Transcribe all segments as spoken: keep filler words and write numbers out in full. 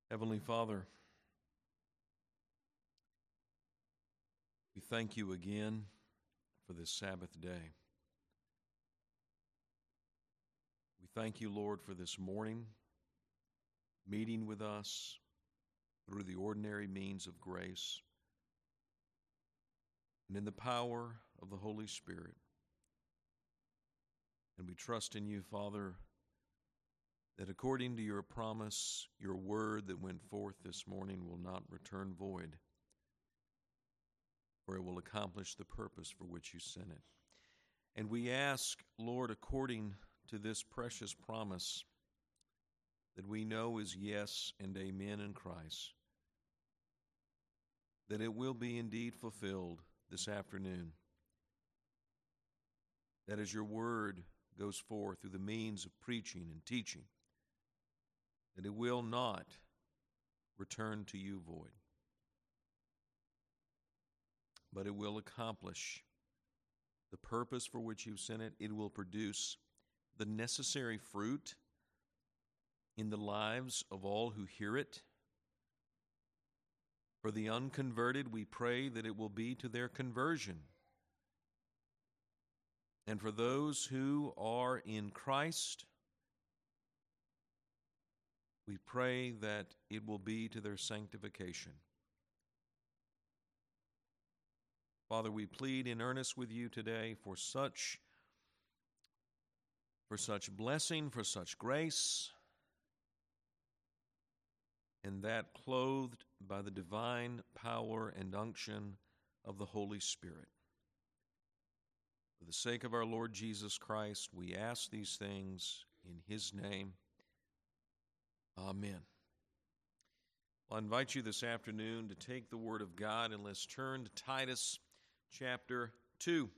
Heavenly Father, we thank you again for this Sabbath day. We thank you, Lord, for this morning, meeting with us through the ordinary means of grace and in the power of the Holy Spirit. And we trust in you, Father, that according to your promise, your word that went forth this morning will not return void, for it will accomplish the purpose for which you sent it. And we ask, Lord, according to this precious promise that we know is yes and amen in Christ, that it will be indeed fulfilled this afternoon, that as your word goes forth through the means of preaching and teaching, that it will not return to you void, but it will accomplish the purpose for which you sent it. It will produce the necessary fruit in the lives of all who hear it. For the unconverted, we pray that it will be to their conversion. And for those who are in Christ, we pray that it will be to their sanctification. Father, we plead in earnest with you today for such, for such blessing, for such grace, and that clothed by the divine power and unction of the Holy Spirit. For the sake of our Lord Jesus Christ, we ask these things in his name. Amen. Well, I invite you this afternoon to take the Word of God and let's turn to Titus chapter two.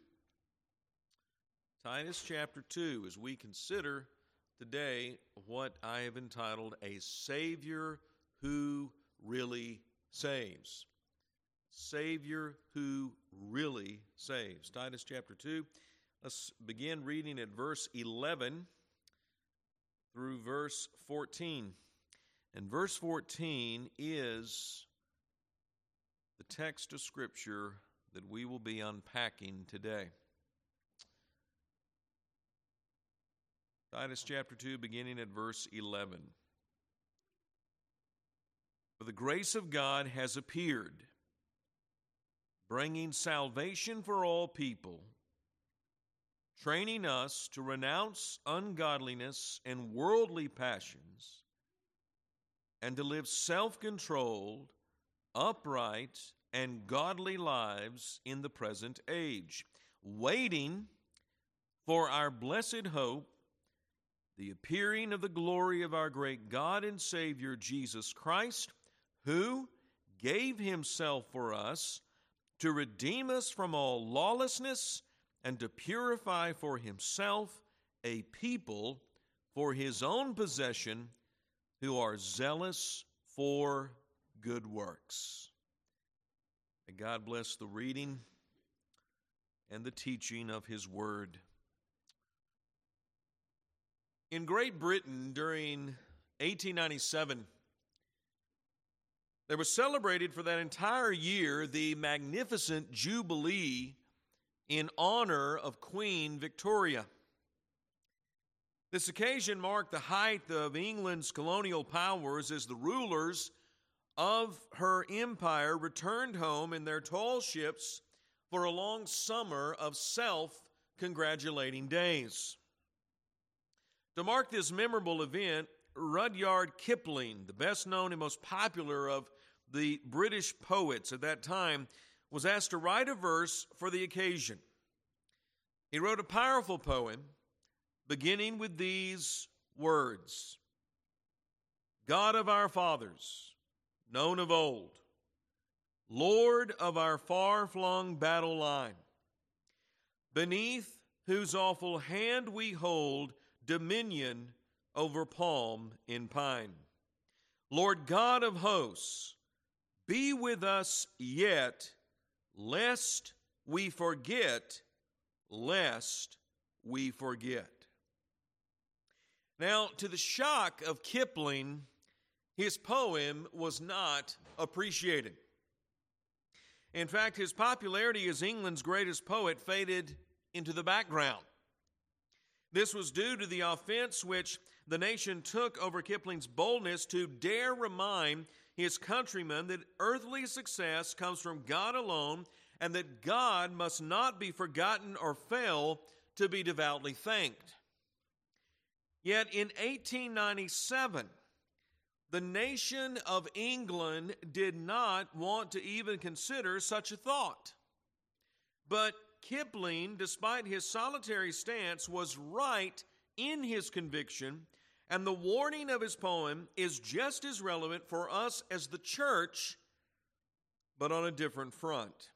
Titus chapter two, as we consider today what I have entitled A Savior Who Really Saves. Savior Who Really Saves. Titus chapter two. Let's begin reading at verse eleven through verse fourteen. And verse fourteen is the text of Scripture that we will be unpacking today. Titus chapter two, beginning at verse eleven. For the grace of God has appeared, bringing salvation for all people, training us to renounce ungodliness and worldly passions, and to live self-controlled, upright, and godly lives in the present age, waiting for our blessed hope, the appearing of the glory of our great God and Savior, Jesus Christ, who gave himself for us to redeem us from all lawlessness and to purify for himself a people for his own possession, who are zealous for good works. May God bless the reading and the teaching of his word. In Great Britain during eighteen ninety-seven, there was celebrated for that entire year the magnificent Jubilee in honor of Queen Victoria. This occasion marked the height of England's colonial powers as the rulers of her empire returned home in their tall ships for a long summer of self-congratulating days. To mark this memorable event, Rudyard Kipling, the best known and most popular of the British poets at that time, was asked to write a verse for the occasion. He wrote a powerful poem beginning with these words: God of our fathers, known of old, Lord of our far-flung battle line, beneath whose awful hand we hold dominion over palm in pine. Lord God of hosts, be with us yet, lest we forget, lest we forget. Now, to the shock of Kipling, his poem was not appreciated. In fact, his popularity as England's greatest poet faded into the background. This was due to the offense which the nation took over Kipling's boldness to dare remind his countrymen that earthly success comes from God alone and that God must not be forgotten or fail to be devoutly thanked. Yet in eighteen ninety-seven, the nation of England did not want to even consider such a thought. But Kipling, despite his solitary stance, was right in his conviction, and the warning of his poem is just as relevant for us as the church, but on a different front.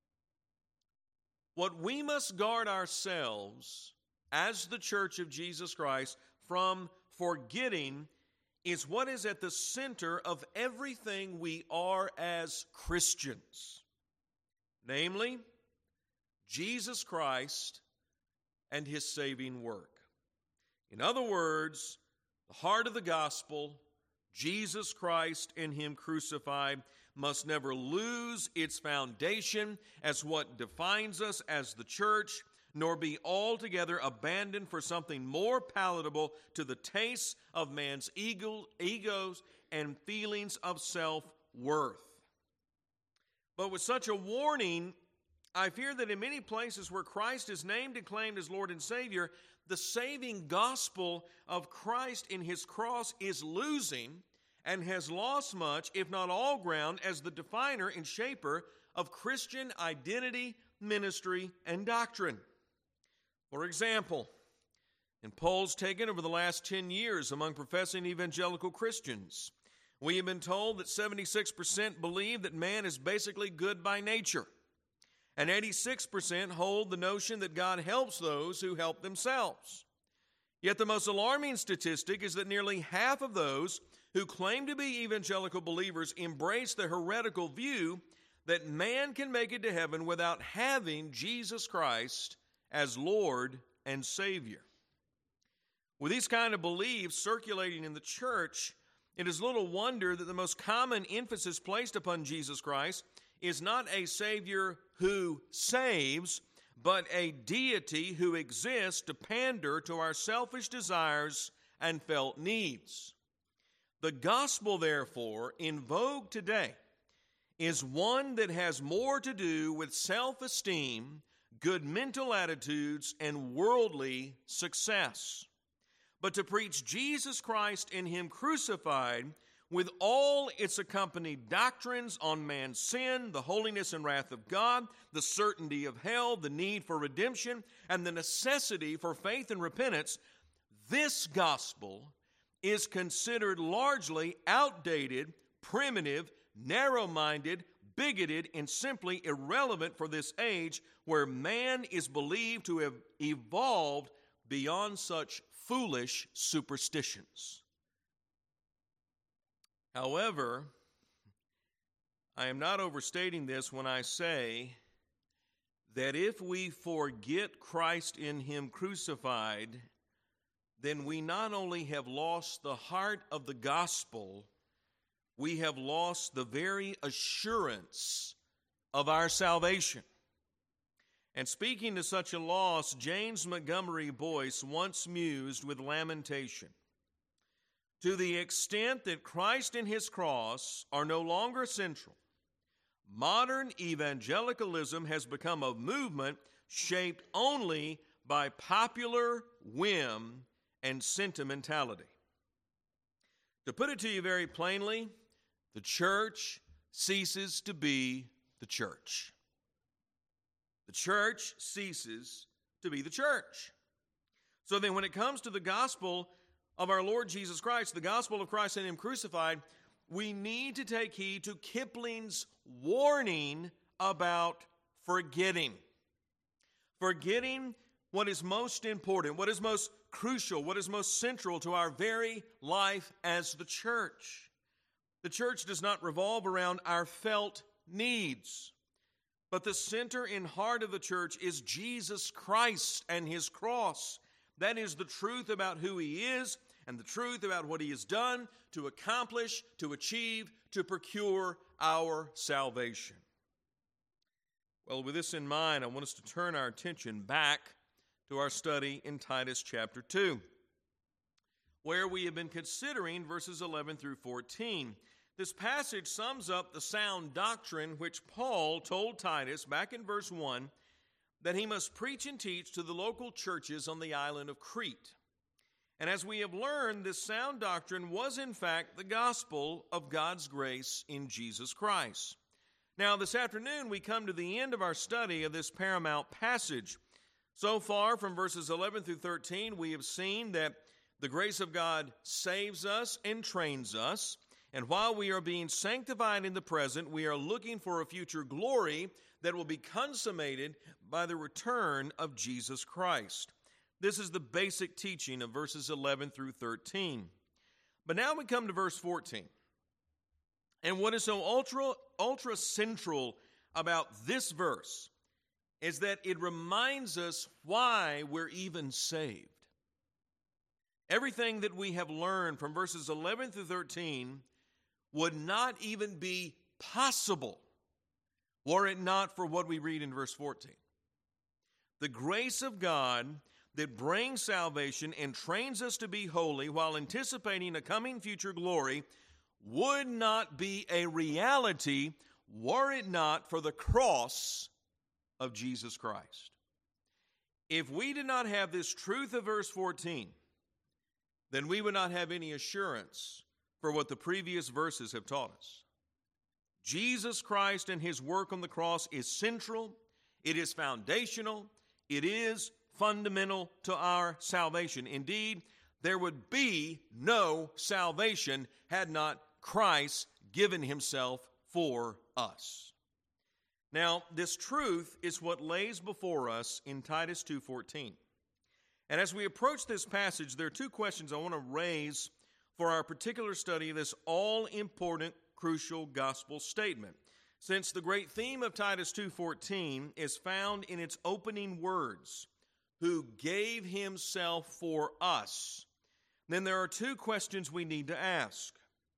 What we must guard ourselves as the Church of Jesus Christ from forgetting is what is at the center of everything we are as Christians, namely, Jesus Christ and his saving work. In other words, the heart of the gospel, Jesus Christ and him crucified, must never lose its foundation as what defines us as the church, nor be altogether abandoned for something more palatable to the tastes of man's ego, egos and feelings of self-worth. But with such a warning, I fear that in many places where Christ is named and claimed as Lord and Savior, the saving gospel of Christ in his cross is losing and has lost much, if not all ground, as the definer and shaper of Christian identity, ministry, and doctrine. For example, in polls taken over the last ten years among professing evangelical Christians, we have been told that seventy-six percent believe that man is basically good by nature, and eighty-six percent hold the notion that God helps those who help themselves. Yet the most alarming statistic is that nearly half of those who claim to be evangelical believers embrace the heretical view that man can make it to heaven without having Jesus Christ as Lord and Savior. With these kind of beliefs circulating in the church, it is little wonder that the most common emphasis placed upon Jesus Christ is not a Savior who saves, but a deity who exists to pander to our selfish desires and felt needs. The gospel, therefore, in vogue today is one that has more to do with self-esteem, good mental attitudes, and worldly success. But to preach Jesus Christ and him crucified with all its accompanied doctrines on man's sin, the holiness and wrath of God, the certainty of hell, the need for redemption, and the necessity for faith and repentance, this gospel is considered largely outdated, primitive, narrow-minded, bigoted, and simply irrelevant for this age where man is believed to have evolved beyond such foolish superstitions. However, I am not overstating this when I say that if we forget Christ in him crucified, then we not only have lost the heart of the gospel, we have lost the very assurance of our salvation. And speaking to such a loss, James Montgomery Boyce once mused with lamentation, to the extent that Christ and his cross are no longer central, modern evangelicalism has become a movement shaped only by popular whim and sentimentality. To put it to you very plainly, the church ceases to be the church. The church ceases to be the church. So then when it comes to the gospel of our Lord Jesus Christ, the gospel of Christ and him crucified, we need to take heed to Kipling's warning about forgetting. Forgetting what is most important, what is most crucial, what is most central to our very life as the church. The church does not revolve around our felt needs, but the center and heart of the church is Jesus Christ and his cross. That is the truth about who he is and the truth about what he has done to accomplish, to achieve, to procure our salvation. Well, with this in mind, I want us to turn our attention back to our study in Titus chapter two, where we have been considering verses eleven through fourteen. This passage sums up the sound doctrine which Paul told Titus back in verse one that he must preach and teach to the local churches on the island of Crete. And as we have learned, this sound doctrine was in fact the gospel of God's grace in Jesus Christ. Now, this afternoon we come to the end of our study of this paramount passage. So far, from verses eleven through thirteen, we have seen that the grace of God saves us and trains us. And while we are being sanctified in the present, we are looking for a future glory that will be consummated by the return of Jesus Christ. This is the basic teaching of verses eleven through thirteen. But now we come to verse fourteen. And what is so ultra, ultra central about this verse is that it reminds us why we're even saved. Everything that we have learned from verses eleven through thirteen would not even be possible were it not for what we read in verse fourteen. The grace of God that brings salvation and trains us to be holy while anticipating a coming future glory would not be a reality were it not for the cross of Jesus Christ. If we did not have this truth of verse fourteen, then we would not have any assurance for what the previous verses have taught us. Jesus Christ and his work on the cross is central, it is foundational, it is fundamental to our salvation. Indeed, there would be no salvation had not Christ given himself for us. Now, this truth is what lays before us in Titus two fourteen. And as we approach this passage, there are two questions I want to raise for our particular study of this all-important, crucial gospel statement. Since the great theme of Titus two fourteen is found in its opening words, who gave himself for us, then there are two questions we need to ask.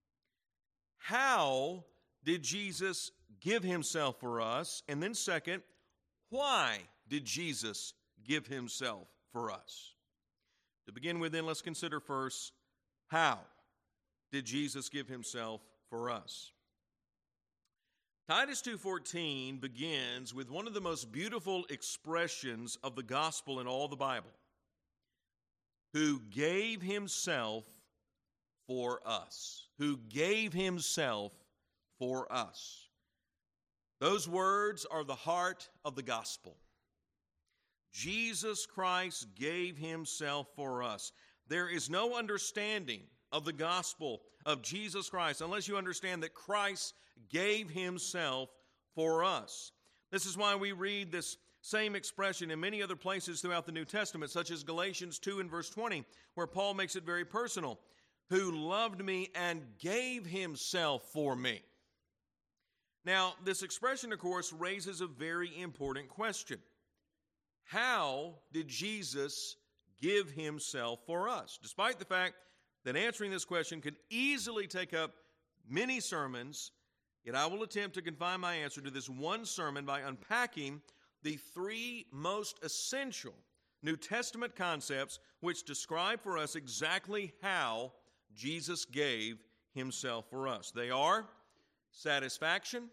How did Jesus give himself for us? And then second, why did Jesus give himself for us? To begin with, then, let's consider first, how did Jesus give himself for us? Titus two fourteen begins with one of the most beautiful expressions of the gospel in all the Bible. Who gave himself for us. Who gave himself for us. Those words are the heart of the gospel. Jesus Christ gave himself for us. There is no understanding of the gospel of Jesus Christ unless you understand that Christ gave himself for us. This is why we read this same expression in many other places throughout the New Testament, such as Galatians two and verse twenty, where Paul makes it very personal. Who loved me and gave himself for me. Now, this expression, of course, raises a very important question. How did Jesus give himself for us? Despite the fact that answering this question could easily take up many sermons, yet I will attempt to confine my answer to this one sermon by unpacking the three most essential New Testament concepts which describe for us exactly how Jesus gave himself for us. They are satisfaction,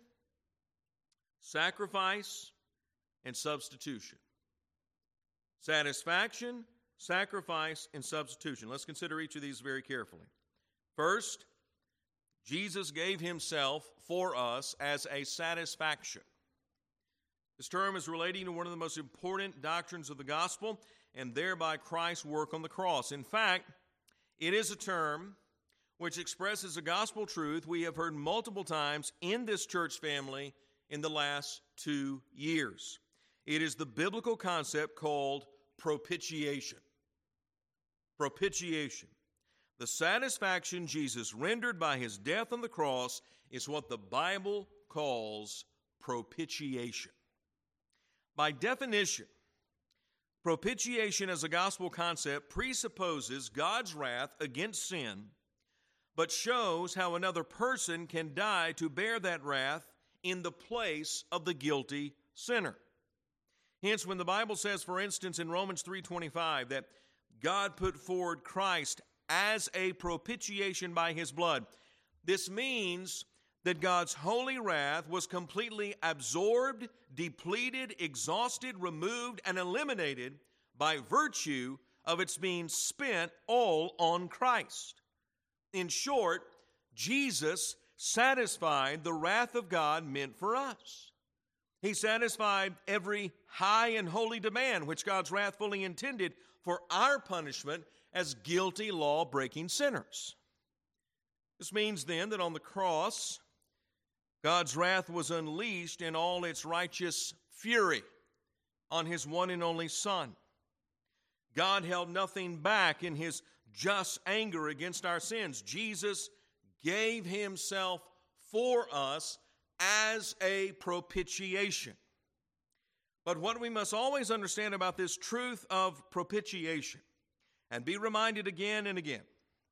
sacrifice, and substitution. Satisfaction, sacrifice, and substitution. Let's consider each of these very carefully. First, Jesus gave himself for us as a satisfaction. This term is relating to one of the most important doctrines of the gospel, and thereby Christ's work on the cross. In fact, it is a term which expresses a gospel truth we have heard multiple times in this church family in the last two years. It is the biblical concept called propitiation. Propitiation. The satisfaction Jesus rendered by his death on the cross is what the Bible calls propitiation. By definition, Propitiation as a gospel concept presupposes God's wrath against sin, but shows how another person can die to bear that wrath in the place of the guilty sinner. Hence, when the Bible says, for instance, in Romans three twenty-five, that God put forward Christ as a propitiation by his blood, this means that God's holy wrath was completely absorbed, depleted, exhausted, removed, and eliminated by virtue of its being spent all on Christ. In short, Jesus satisfied the wrath of God meant for us. He satisfied every high and holy demand which God's wrath fully intended for our punishment as guilty law-breaking sinners. This means then that on the cross, God's wrath was unleashed in all its righteous fury on his one and only Son. God held nothing back in his just anger against our sins. Jesus gave himself for us as a propitiation. But what we must always understand about this truth of propitiation, and be reminded again and again,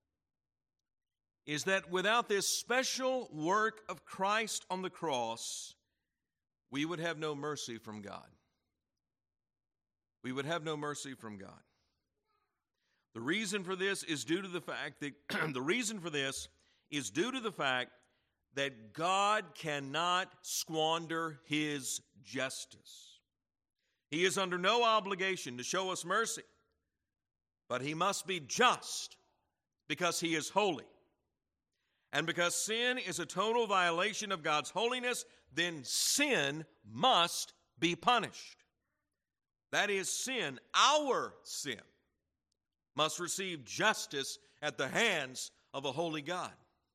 is that without this special work of Christ on the cross, we would have no mercy from God. We would have no mercy from God. The reason for this is due to the fact that the reason for this is due to the fact that God cannot squander his justice. He is under no obligation to show us mercy, but he must be just because he is holy. And because sin is a total violation of God's holiness, then sin must be punished. That is, sin, our sin, must receive justice at the hands of a holy God.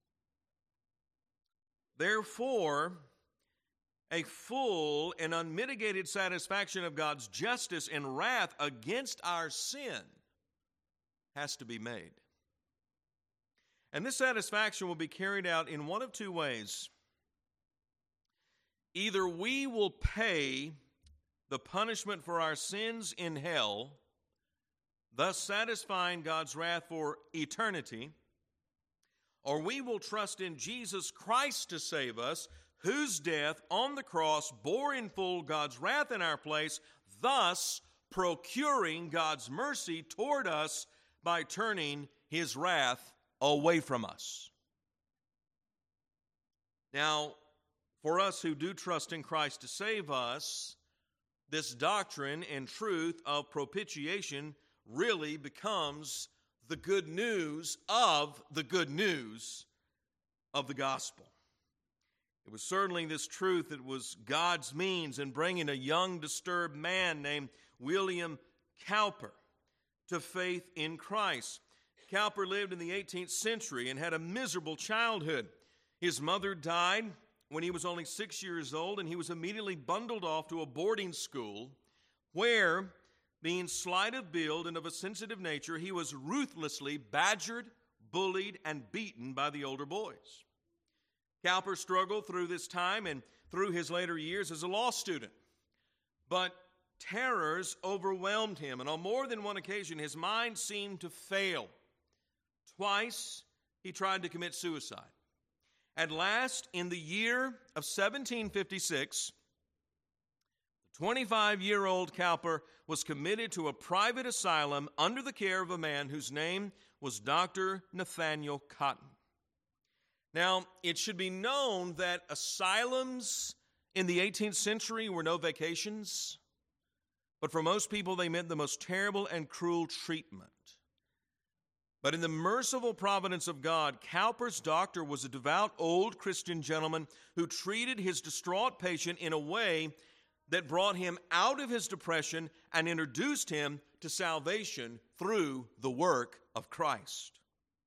Therefore, a full and unmitigated satisfaction of God's justice and wrath against our sin has to be made. And this satisfaction will be carried out in one of two ways. Either we will pay the punishment for our sins in hell, thus satisfying God's wrath for eternity, or we will trust in Jesus Christ to save us, whose death on the cross bore in full God's wrath in our place, thus procuring God's mercy toward us by turning his wrath away from us. Now, for us who do trust in Christ to save us, this doctrine and truth of propitiation really becomes the good news of the good news of the gospel. It was certainly this truth that was God's means in bringing a young, disturbed man named William Cowper to faith in Christ. Cowper lived in the eighteenth century and had a miserable childhood. His mother died when he was only six years old, and he was immediately bundled off to a boarding school where, being slight of build and of a sensitive nature, he was ruthlessly badgered, bullied, and beaten by the older boys. Cowper struggled through this time and through his later years as a law student. But terrors overwhelmed him, and on more than one occasion his mind seemed to fail. Twice he tried to commit suicide. At last, in the year of seventeen fifty-six, the twenty-five-year-old Cowper was committed to a private asylum under the care of a man whose name was Doctor Nathaniel Cotton. Now, it should be known that asylums in the eighteenth century were no vacations, but for most people they meant the most terrible and cruel treatment. But in the merciful providence of God, Cowper's doctor was a devout old Christian gentleman who treated his distraught patient in a way that brought him out of his depression and introduced him to salvation through the work of Christ.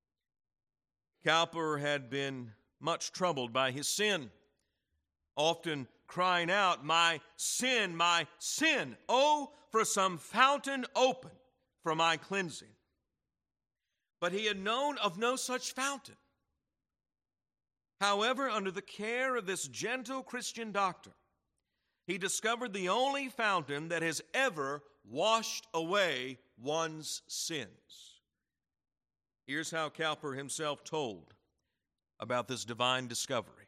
Cowper had been much troubled by his sin, often crying out, "My sin, my sin, oh, for some fountain open for my cleansing." But he had known of no such fountain. However, under the care of this gentle Christian doctor, he discovered the only fountain that has ever washed away one's sins. Here's how Cowper himself told about this divine discovery.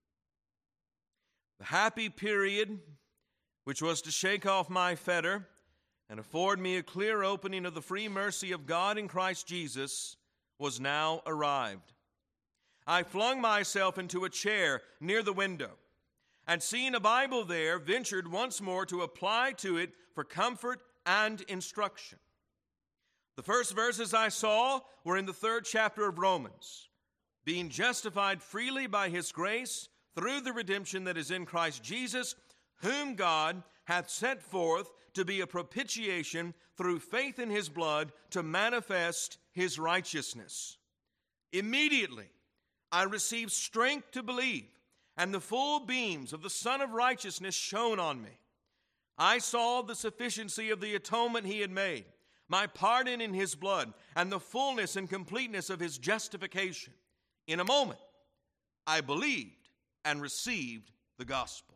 The happy period which was to shake off my fetter and afford me a clear opening of the free mercy of God in Christ Jesus was now arrived. I flung myself into a chair near the window, and seeing a Bible there, ventured once more to apply to it for comfort and instruction. The first verses I saw were in the third chapter of Romans. Being justified freely by his grace through the redemption that is in Christ Jesus, whom God hath set forth to be a propitiation through faith in his blood to manifest his righteousness. Immediately I received strength to believe, and the full beams of the Son of Righteousness shone on me. I saw the sufficiency of the atonement he had made, my pardon in his blood, and the fullness and completeness of his justification. In a moment, I believed and received the gospel.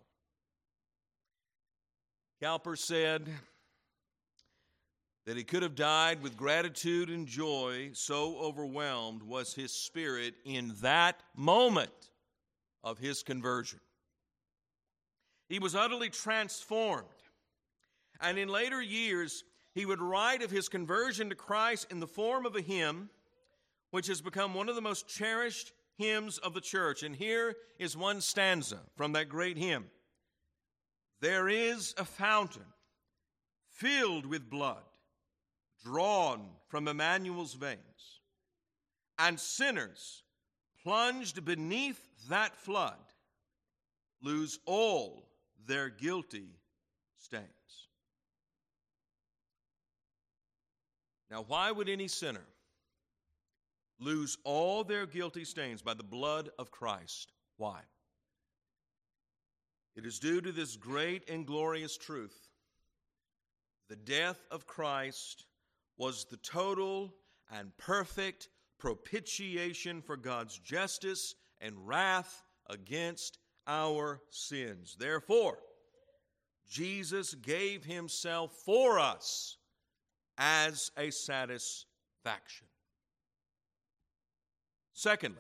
Cowper said that he could have died with gratitude and joy, so overwhelmed was his spirit in that moment of his conversion. He was utterly transformed, and in later years he would write of his conversion to Christ in the form of a hymn, which has become one of the most cherished hymns of the church. And here is one stanza from that great hymn. There is a fountain filled with blood, drawn from Emmanuel's veins, and sinners plunged beneath that flood lose all their guilty stains. Now, why would any sinner lose all their guilty stains by the blood of Christ? Why? It is due to this great and glorious truth. The death of Christ was the total and perfect propitiation for God's justice and wrath against our sins. Therefore, Jesus gave himself for us as a satisfaction. Secondly,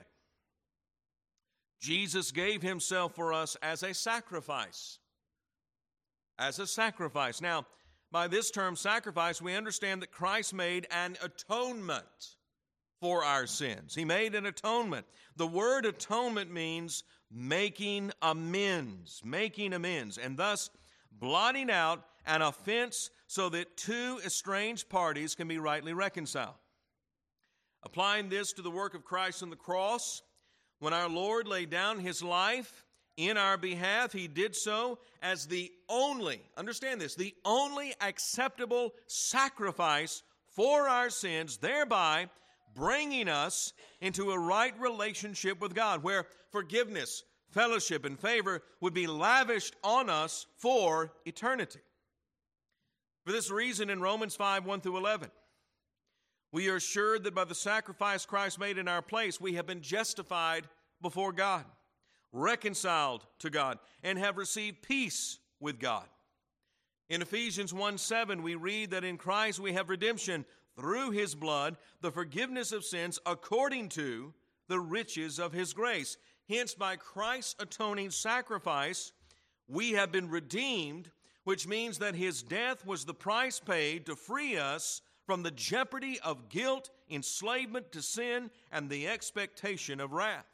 Jesus gave himself for us as a sacrifice. As a sacrifice. Now, by this term sacrifice, we understand that Christ made an atonement for our sins. He made an atonement. The word atonement means making amends, making amends, and thus blotting out an offense so that two estranged parties can be rightly reconciled. Applying this to the work of Christ on the cross, when our Lord laid down his life in our behalf, he did so as the only, understand this, the only acceptable sacrifice for our sins, thereby bringing us into a right relationship with God, where forgiveness, fellowship, and favor would be lavished on us for eternity. For this reason, in Romans five, one through eleven, we are assured that by the sacrifice Christ made in our place, we have been justified before God, reconciled to God, and have received peace with God. In Ephesians one seven, we read that in Christ we have redemption through his blood, the forgiveness of sins according to the riches of his grace. Hence, by Christ's atoning sacrifice, we have been redeemed, which means that his death was the price paid to free us from the jeopardy of guilt, enslavement to sin, and the expectation of wrath.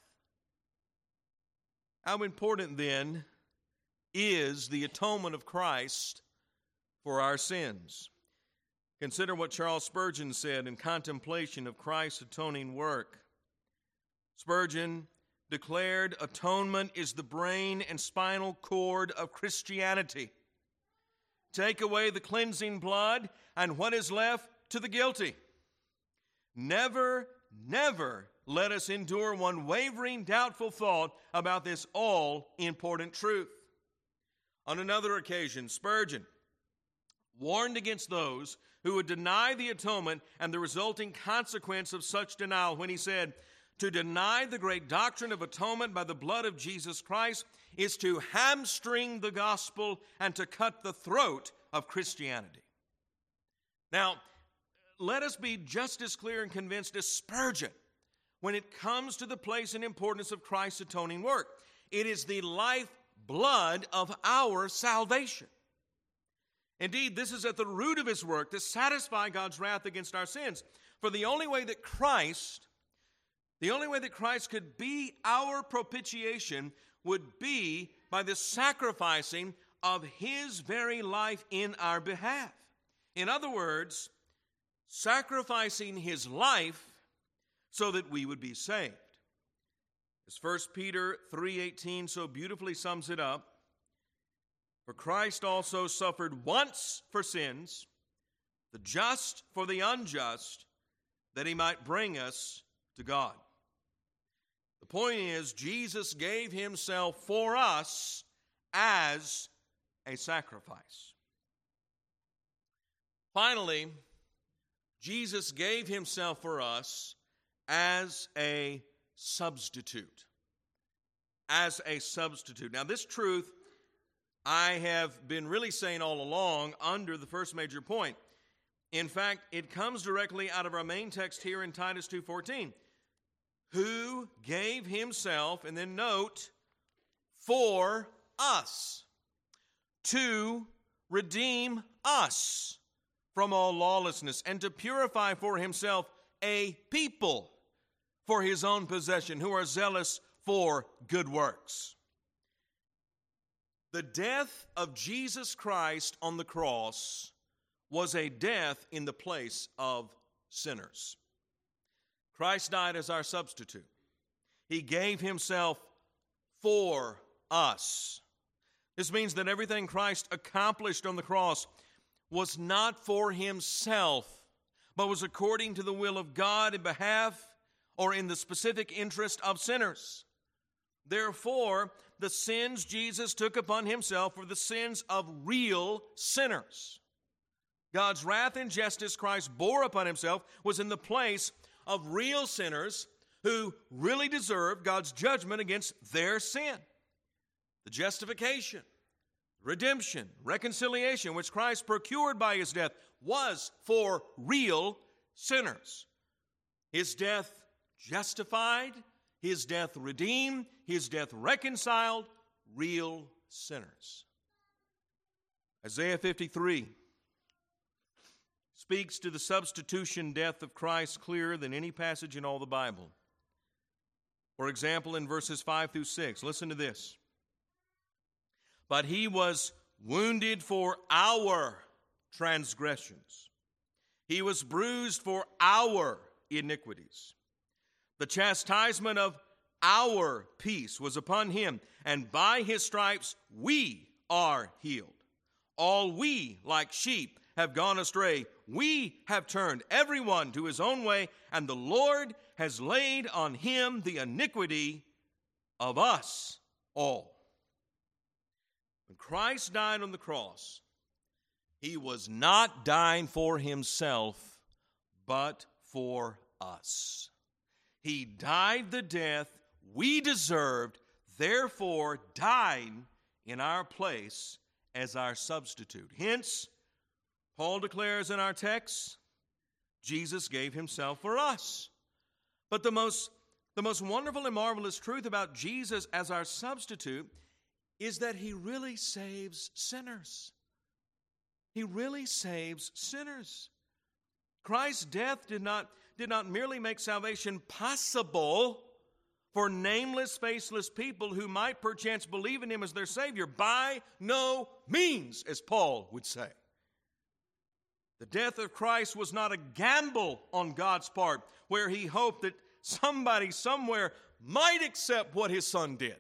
How important, then, is the atonement of Christ for our sins? Consider what Charles Spurgeon said in contemplation of Christ's atoning work. Spurgeon declared, atonement is the brain and spinal cord of Christianity. Take away the cleansing blood, and what is left to the guilty? Never, never let us endure one wavering, doubtful thought about this all-important truth. On another occasion, Spurgeon warned against those who would deny the atonement and the resulting consequence of such denial when he said, to deny the great doctrine of atonement by the blood of Jesus Christ is to hamstring the gospel and to cut the throat of Christianity. Now, let us be just as clear and convinced as Spurgeon when it comes to the place and importance of Christ's atoning work. It is the lifeblood of our salvation. Indeed, this is at the root of his work to satisfy God's wrath against our sins. For the only way that Christ, the only way that Christ could be our propitiation would be by the sacrificing of his very life in our behalf. In other words, sacrificing his life so that we would be saved. As First Peter three eighteen so beautifully sums it up, for Christ also suffered once for sins, the just for the unjust, that he might bring us to God. The point is, Jesus gave himself for us as a sacrifice. Finally, Jesus gave himself for us as a substitute. As a substitute. Now, this truth I have been really saying all along under the first major point. In fact, it comes directly out of our main text here in Titus two fourteen. Who gave himself, and then note, for us, to redeem us from all lawlessness, and to purify for himself a people for his own possession, who are zealous for good works. The death of Jesus Christ on the cross was a death in the place of sinners. Christ died as our substitute. He gave himself for us. This means that everything Christ accomplished on the cross was not for himself, but was according to the will of God in behalf or in the specific interest of sinners. Therefore, the sins Jesus took upon himself were the sins of real sinners. God's wrath and justice Christ bore upon himself was in the place of real sinners who really deserved God's judgment against their sin. The justification, redemption, reconciliation, which Christ procured by his death, was for real sinners. His death justified, his death redeemed, his death reconciled real sinners. Isaiah fifty-three speaks to the substitution death of Christ clearer than any passage in all the Bible. For example, in verses five through six, listen to this. But he was wounded for our transgressions. He was bruised for our iniquities. The chastisement of our peace was upon him, and by his stripes we are healed. All we, like sheep, have gone astray. We have turned everyone to his own way, and the Lord has laid on him the iniquity of us all. When Christ died on the cross, he was not dying for himself, but for us. He died the death we deserved, therefore dying in our place as our substitute. Hence, Paul declares in our text, Jesus gave himself for us. But the most, the most wonderful and marvelous truth about Jesus as our substitute is that he really saves sinners. He really saves sinners. Christ's death did not, did not merely make salvation possible for nameless, faceless people who might perchance believe in him as their Savior. By no means, as Paul would say. The death of Christ was not a gamble on God's part, where he hoped that somebody somewhere might accept what his son did.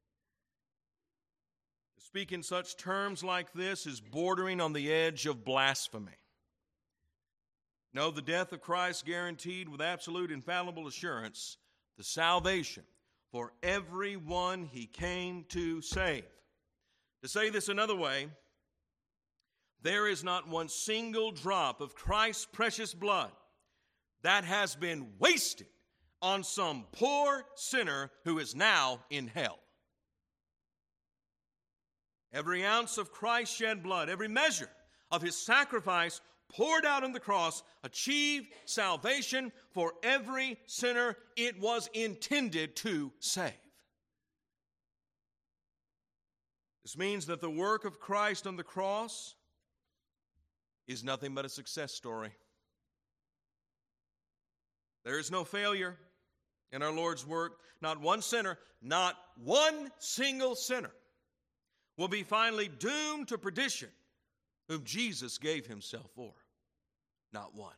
To speak in such terms like this is bordering on the edge of blasphemy. No, the death of Christ guaranteed with absolute infallible assurance the salvation for everyone he came to save. To say this another way, there is not one single drop of Christ's precious blood that has been wasted on some poor sinner who is now in hell. Every ounce of Christ's shed blood, every measure of his sacrifice poured out on the cross, achieved salvation for every sinner it was intended to save. This means that the work of Christ on the cross is nothing but a success story. There is no failure in our Lord's work. Not one sinner, not one single sinner will be finally doomed to perdition whom Jesus gave himself for. Not one.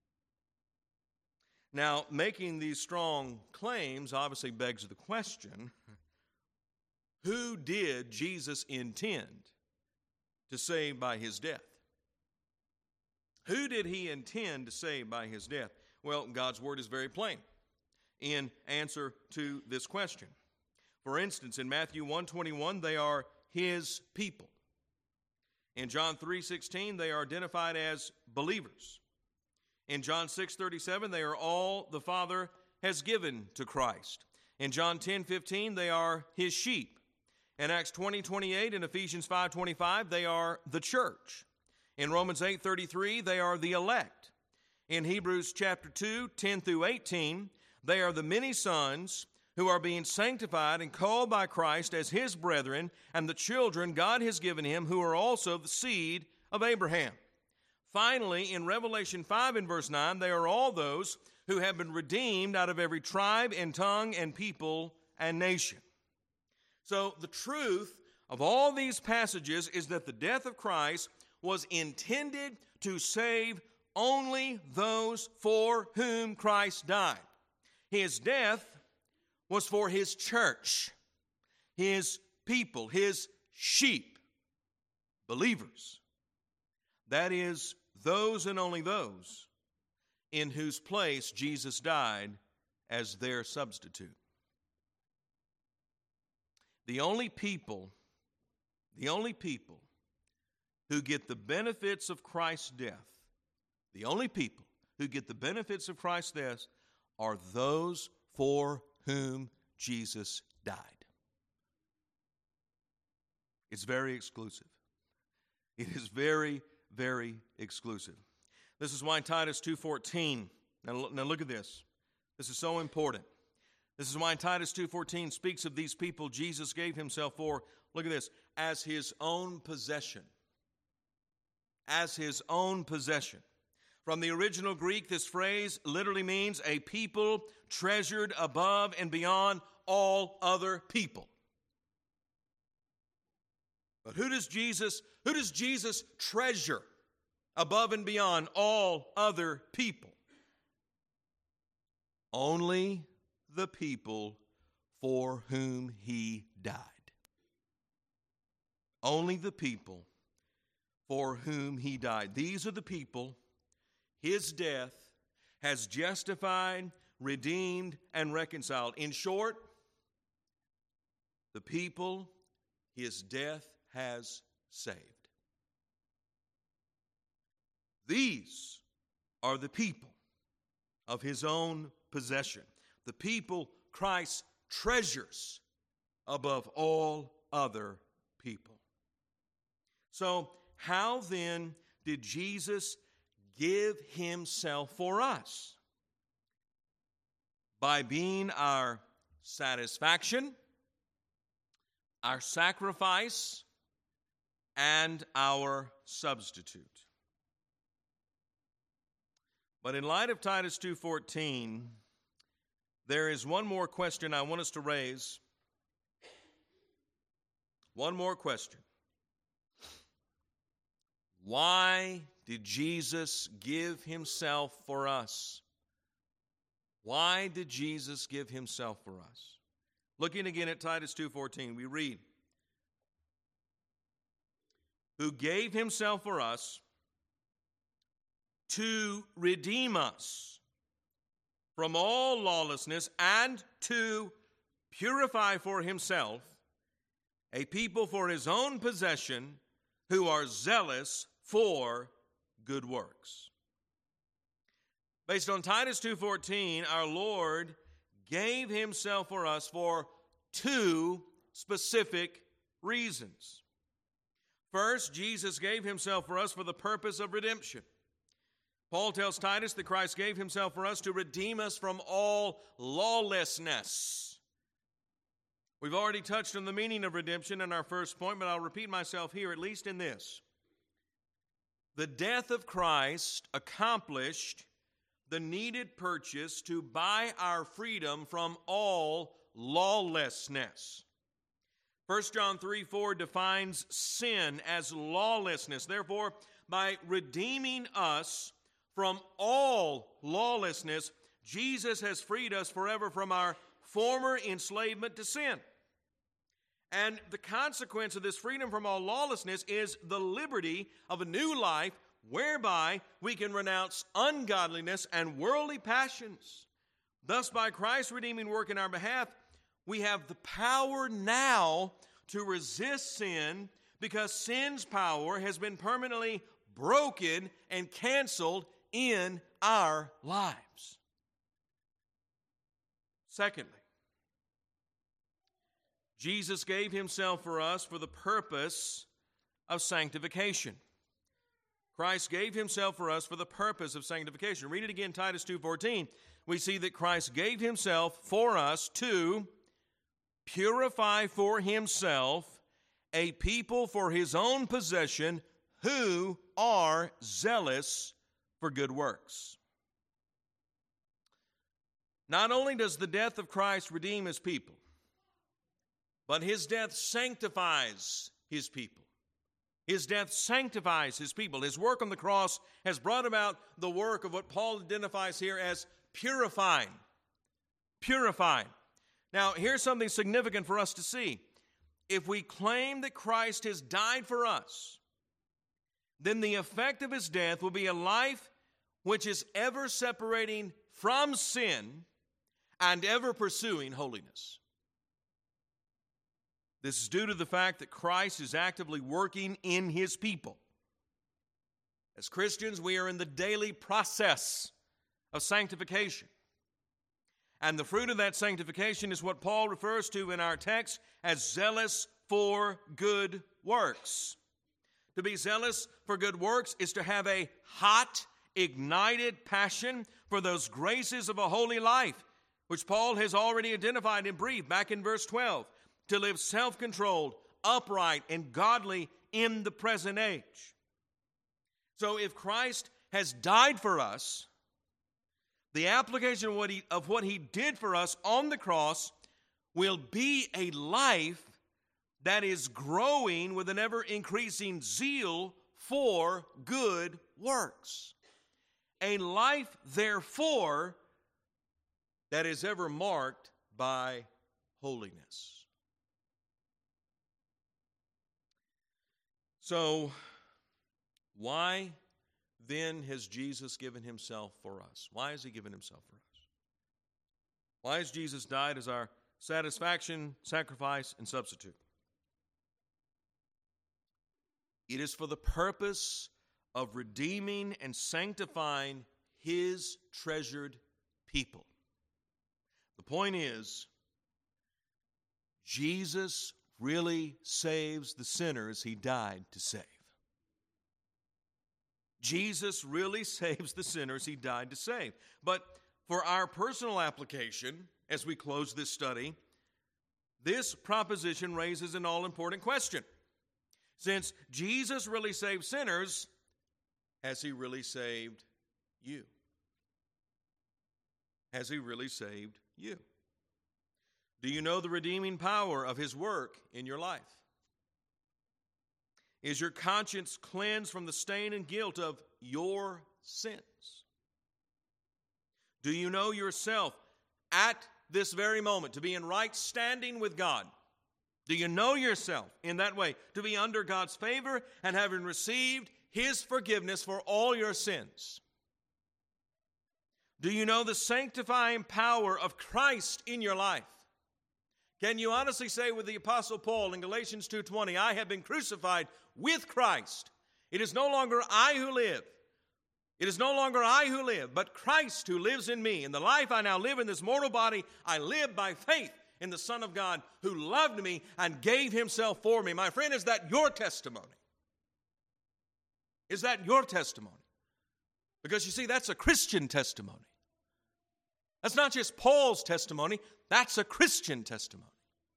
Now, making these strong claims obviously begs the question, who did Jesus intend to save by his death? Who did he intend to save by his death? Well, God's word is very plain in answer to this question. For instance, in Matthew one twenty-one, they are his people. In John three sixteen, they are identified as believers. In John six thirty-seven, they are all the Father has given to Christ. In John ten fifteen, they are his sheep. In Acts twenty twenty-eight and Ephesians five twenty-five, they are the church. In Romans eight thirty-three, they are the elect. In Hebrews chapter two, ten through eighteen, they are the many sons who are being sanctified and called by Christ as his brethren and the children God has given him, who are also the seed of Abraham. Finally, in Revelation five and verse nine, they are all those who have been redeemed out of every tribe and tongue and people and nation. So the truth of all these passages is that the death of Christ was intended to save only those for whom Christ died. His death was for his church, his people, his sheep, believers. That is, those and only those in whose place Jesus died as their substitute. The only people, the only people who get the benefits of Christ's death, the only people who get the benefits of Christ's death are those for whom Jesus died. It's very exclusive. It is very, very exclusive. This is why Titus two fourteen, now, now look at this. This is so important. This is why Titus two fourteen speaks of these people Jesus gave himself for, look at this, as his own possession. As his own possession. From the original Greek, this phrase literally means a people treasured above and beyond all other people. But who does Jesus, who does Jesus treasure above and beyond all other people? Only the people for whom he died. Only the people for whom he died. These are the people his death has justified, redeemed, and reconciled. In short, the people his death has saved. These are the people of his own possession, the people Christ treasures above all other people. So, how then did Jesus give himself for us? By being our satisfaction, our sacrifice, and our substitute. But in light of Titus two fourteen, there is one more question I want us to raise. One more question. Why did Jesus give himself for us? Why did Jesus give himself for us? Looking again at Titus two fourteen, we read, who gave himself for us to redeem us from all lawlessness and to purify for himself a people for his own possession who are zealous for good works. Based on Titus two fourteen, our Lord gave himself for us for two specific reasons. First, Jesus gave himself for us for the purpose of redemption. Paul tells Titus that Christ gave himself for us to redeem us from all lawlessness. We've already touched on the meaning of redemption in our first point, but I'll repeat myself here, at least in this. The death of Christ accomplished the needed purchase to buy our freedom from all lawlessness. First John three four defines sin as lawlessness. Therefore, by redeeming us from all lawlessness, Jesus has freed us forever from our former enslavement to sin. And the consequence of this freedom from all lawlessness is the liberty of a new life whereby we can renounce ungodliness and worldly passions. Thus, by Christ's redeeming work in our behalf, we have the power now to resist sin because sin's power has been permanently broken and canceled in our lives. Secondly, Jesus gave himself for us for the purpose of sanctification. Christ gave himself for us for the purpose of sanctification. Read it again, Titus two fourteen. We see that Christ gave himself for us to purify for himself a people for his own possession who are zealous for good works. Not only does the death of Christ redeem his people, but his death sanctifies his people. His death sanctifies his people. His work on the cross has brought about the work of what Paul identifies here as purifying. Purifying. Now, here's something significant for us to see. If we claim that Christ has died for us, then the effect of his death will be a life which is ever separating from sin and ever pursuing holiness. This is due to the fact that Christ is actively working in his people. As Christians, we are in the daily process of sanctification. And the fruit of that sanctification is what Paul refers to in our text as zealous for good works. To be zealous for good works is to have a hot, ignited passion for those graces of a holy life, which Paul has already identified in brief back in verse twelve. To live self-controlled, upright, and godly in the present age. So if Christ has died for us, the application of what he, of what he did for us on the cross will be a life that is growing with an ever-increasing zeal for good works. A life, therefore, that is ever marked by holiness. So, why then has Jesus given himself for us? Why has he given himself for us? Why has Jesus died as our satisfaction, sacrifice, and substitute? It is for the purpose of redeeming and sanctifying his treasured people. The point is, Jesus really saves the sinners he died to save. Jesus really saves the sinners he died to save. But for our personal application, as we close this study, this proposition raises an all-important question. Since Jesus really saved sinners, has he really saved you? Has he really saved you? Do you know the redeeming power of his work in your life? Is your conscience cleansed from the stain and guilt of your sins? Do you know yourself at this very moment to be in right standing with God? Do you know yourself in that way to be under God's favor and having received his forgiveness for all your sins? Do you know the sanctifying power of Christ in your life? Can you honestly say with the Apostle Paul in Galatians two twenty, I have been crucified with Christ. It is no longer I who live. It is no longer I who live, but Christ who lives in me. In the life I now live in this mortal body, I live by faith in the Son of God who loved me and gave himself for me. My friend, is that your testimony? Is that your testimony? Because you see, that's a Christian testimony. That's not just Paul's testimony, that's a Christian testimony.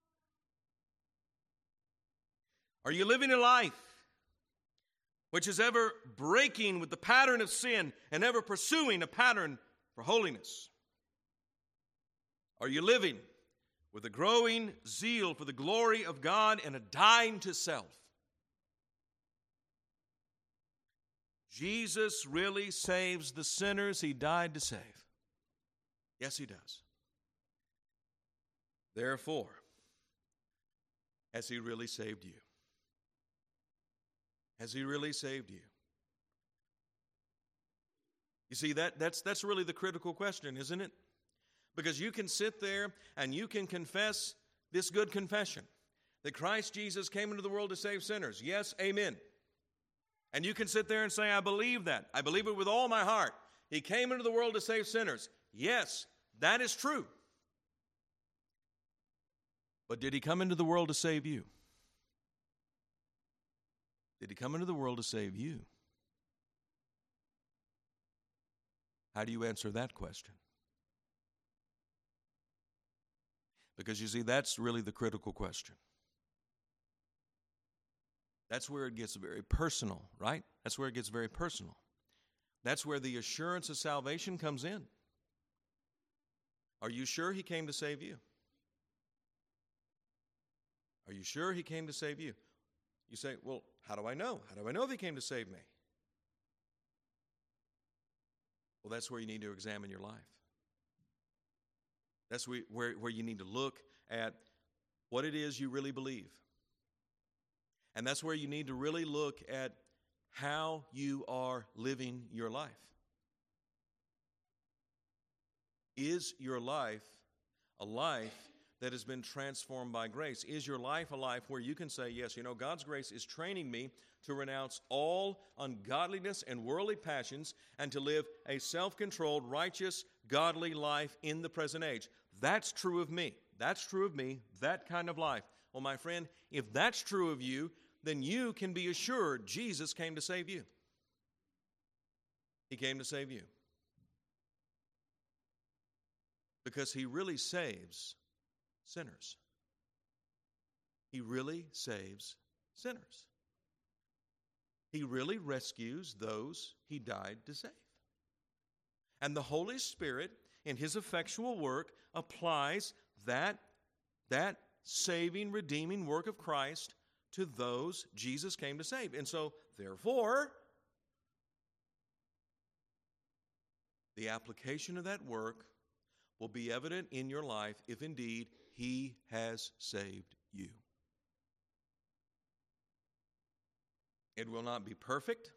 Are you living a life which is ever breaking with the pattern of sin and ever pursuing a pattern for holiness? Are you living with a growing zeal for the glory of God and a dying to self? Jesus really saves the sinners he died to save. Yes, he does. Therefore, has he really saved you? Has he really saved you? You see, that, that's, that's really the critical question, isn't it? Because you can sit there and you can confess this good confession, that Christ Jesus came into the world to save sinners. Yes, amen. And you can sit there and say, I believe that. I believe it with all my heart. He came into the world to save sinners. Yes, that is true. But did he come into the world to save you? Did he come into the world to save you? How do you answer that question? Because you see, that's really the critical question. That's where it gets very personal, right? That's where it gets very personal. That's where the assurance of salvation comes in. Are you sure he came to save you? Are you sure he came to save you? You say, well, how do I know? How do I know if he came to save me? Well, that's where you need to examine your life. That's where, where, where you need to look at what it is you really believe. And that's where you need to really look at how you are living your life. Is your life a life that has been transformed by grace? Is your life a life where you can say, yes, you know, God's grace is training me to renounce all ungodliness and worldly passions and to live a self-controlled, righteous, godly life in the present age? That's true of me. That's true of me, that kind of life. Well, my friend, if that's true of you, then you can be assured Jesus came to save you. He came to save you. Because he really saves sinners. He really saves sinners. He really rescues those he died to save. And the Holy Spirit, in his effectual work, applies that, that saving, redeeming work of Christ to those Jesus came to save. And so, therefore, the application of that work will be evident in your life if indeed he has saved you. It will not be perfect,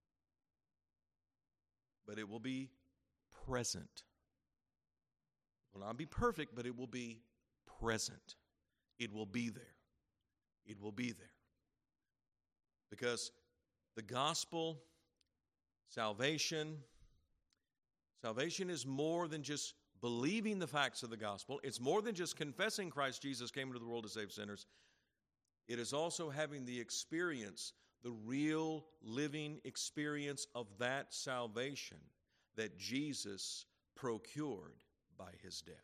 but it will be present. It will not be perfect, but it will be present. It will be there. It will be there. Because the gospel, salvation, salvation is more than just believing the facts of the gospel. It's more than just confessing Christ Jesus came into the world to save sinners. It is also having the experience, the real living experience of that salvation that Jesus procured by his death.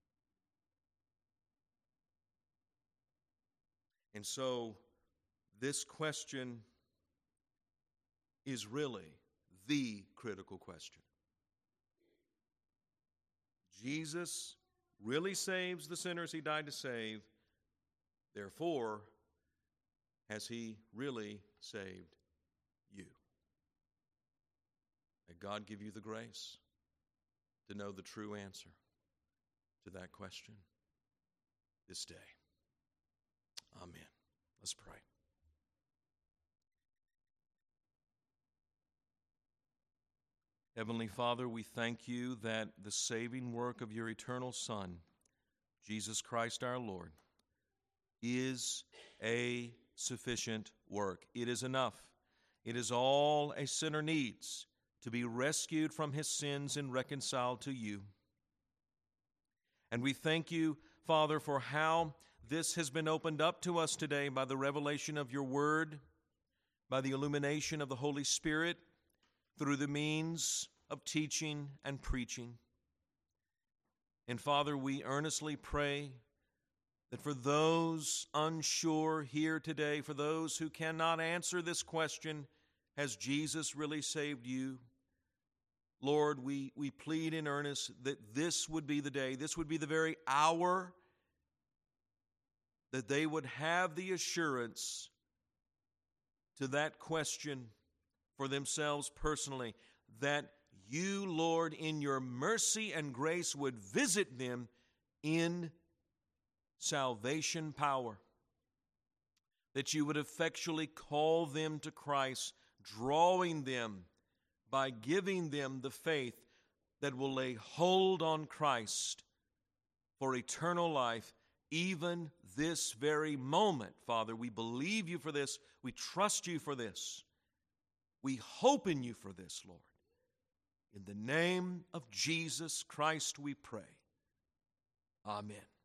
And so this question is really the critical question. Jesus really saves the sinners he died to save. Therefore, has he really saved you? May God give you the grace to know the true answer to that question this day. Amen. Let's pray. Heavenly Father, we thank you that the saving work of your eternal Son, Jesus Christ our Lord, is a sufficient work. It is enough. It is all a sinner needs to be rescued from his sins and reconciled to you. And we thank you, Father, for how this has been opened up to us today by the revelation of your word, by the illumination of the Holy Spirit, through the means of teaching and preaching. And Father, we earnestly pray that for those unsure here today, for those who cannot answer this question, has Jesus really saved you? Lord, we, we plead in earnest that this would be the day, this would be the very hour that they would have the assurance to that question for themselves personally, that you, Lord, in your mercy and grace would visit them in salvation power, that you would effectually call them to Christ, drawing them by giving them the faith that will lay hold on Christ for eternal life, even this very moment. Father, we believe you for this. We trust you for this. We hope in you for this, Lord. In the name of Jesus Christ we pray. Amen.